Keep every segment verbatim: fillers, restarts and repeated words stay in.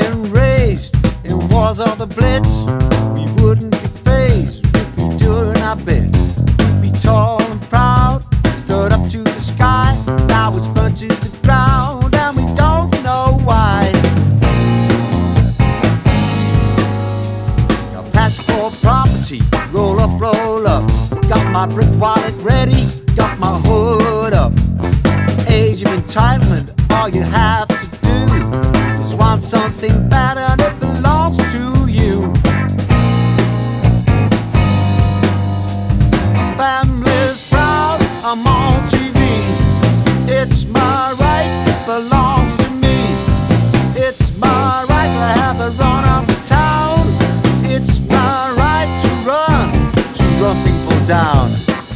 been raised in wars of the Blitz, we wouldn't be phased, we'd be doing our bit. We'd be tall and proud, stood up to the sky. Now it's burnt to the ground and we don't know why. Now pass for property, roll up, roll up. Got my brick wallet ready, got my hood up. Age of entitlement, all you have to do is want something better and it belongs to you. My family's proud, I'm on T V. It's my right, it belongs to me. It's my right to have the run of the town. It's my right to run, to run people down.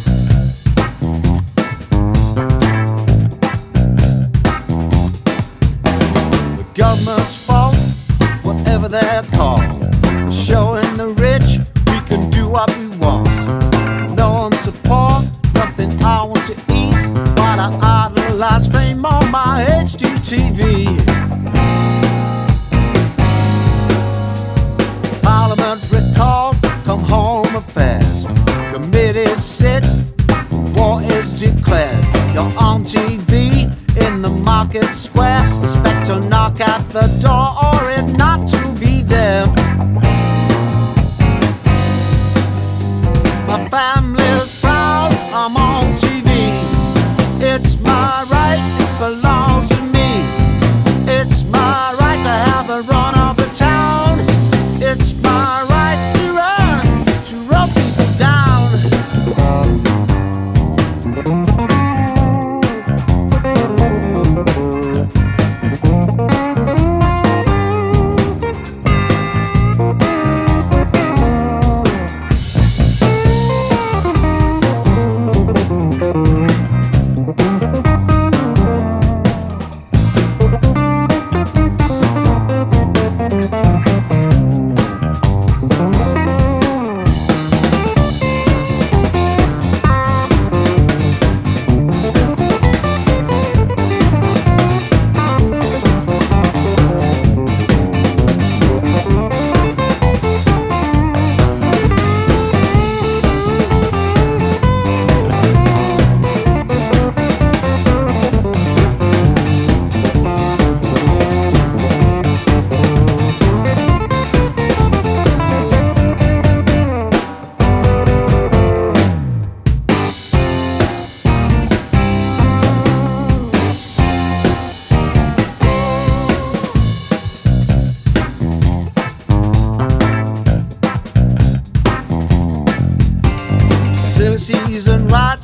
Government's fault, whatever they're called. Showing the rich we can do what we want. No one support, nothing I want to eat, but I idolize fame on my H D T V. Parliament recalled, come home affairs. Committees sit, war is declared. You're on T V in the market square. Expect to knock at the door or it not to be there. My family's proud, I'm on T V. It's my right, it belongs to me. It's my right to have the run of the town. It's my right to run, to run people down. Silly season right,